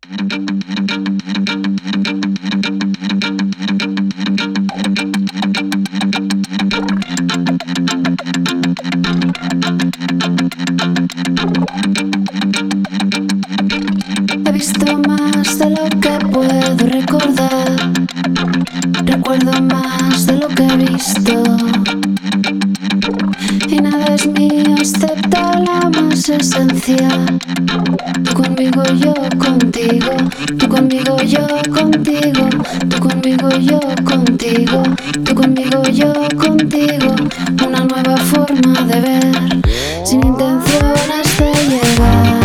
He visto más de lo que puedo recordar. Recuerdo más de lo que he visto. Y nada es mío excepto la más esencial. Tú conmigo, yo contigo. Tú conmigo, yo contigo. Tú conmigo, yo contigo. Tú conmigo, yo contigo. Una nueva forma de ver, sin intenciones de llegar.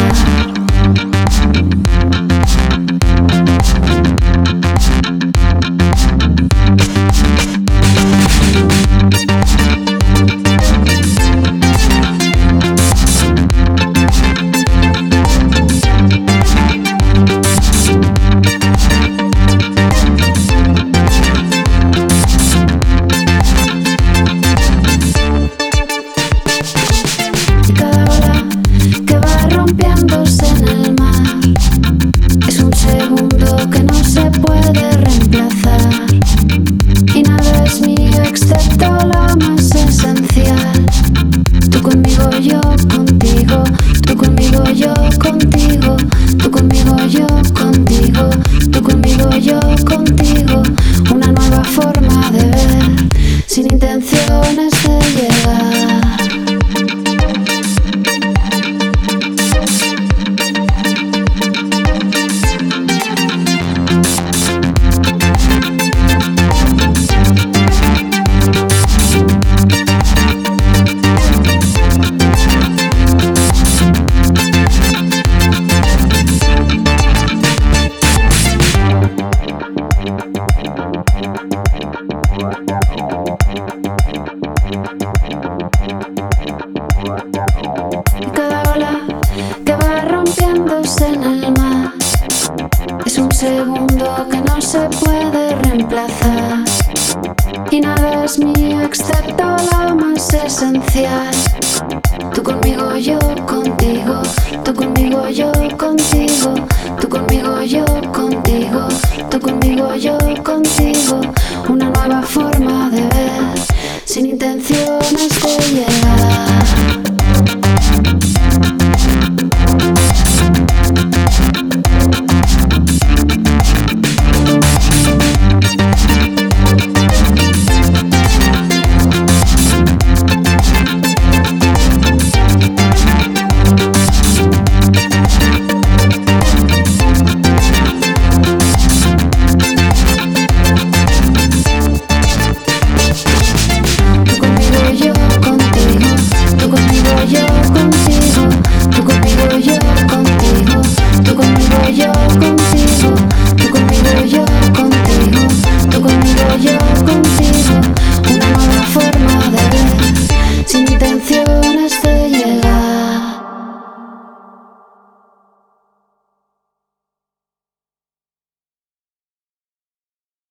Yo contigo, tú conmigo, yo contigo, tú conmigo, yo contigo, tú conmigo, yo contigo, una nueva forma de ver, sin intenciones de llegar. Y cada ola que va rompiéndose en el mar es un segundo que no se puede reemplazar. Y nada es mío excepto lo más esencial. Tú conmigo, yo contigo. Tú conmigo, yo contigo.